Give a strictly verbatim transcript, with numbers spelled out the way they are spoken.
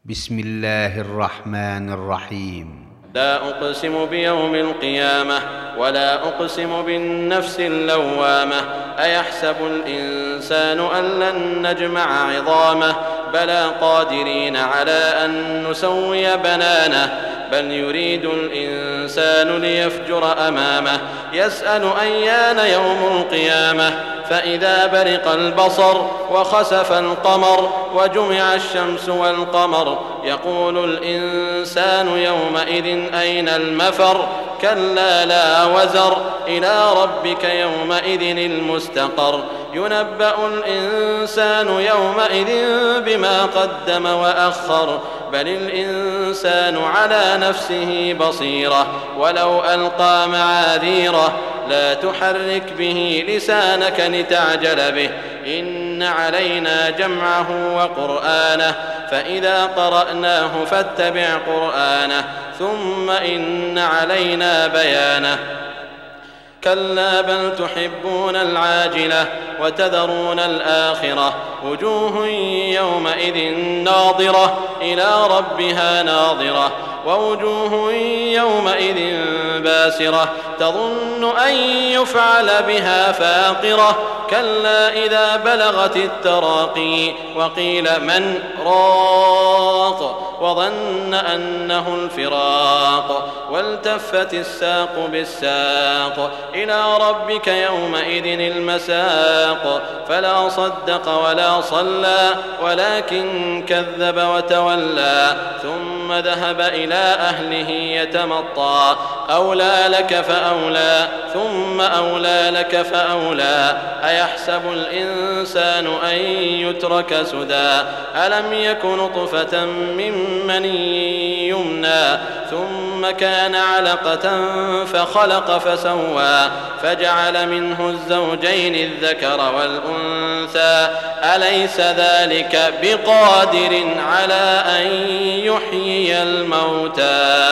بسم الله الرحمن الرحيم. لا أقسم بيوم القيامة ولا أقسم بالنفس اللوامة أيحسب الإنسان أن لن نجمع عظامه بلى قادرين على أن نسوي بنانه بل يريد الإنسان ليفجر أمامه يسأل أيان يوم القيامة فإذا برق البصر وخسف القمر وجمع الشمس والقمر يقول الإنسان يومئذ أين المفر كلا لا وزر إلى ربك يومئذ المستقر ينبأ الإنسان يومئذ بما قدم وأخر بل الإنسان على نفسه بصيرة ولو ألقى معاذيره لا تحرك به لسانك لتعجل به إن علينا جمعه وقرآنه فإذا قرأناه فاتبع قرآنه ثم إن علينا بيانه كلا بل تحبون العاجلة وتذرون الآخرة وجوه يومئذ ناظرة إلى ربها ناظرة ووجوه يومئذ باسرة تظن أن يفعل بها فاقرة كلا إذا بلغت التراقي وقيل من راق وظن أنه الفراق والتفت الساق بالساق إلى ربك يومئذ المساق فلا صدق ولا صلى ولكن كذب وتولى ثم ذهب إلى أهله يتمطى أولى لك فأولى ثم أولى لك فأولى أيحسب الإنسان أن يترك سدى ألم يك نطفة من مني يمنى ثم كان علقة فخلق فسوى فجعل منه الزوجين الذكر والأنثى أليس ذلك بقادر على أن يحيي الموتى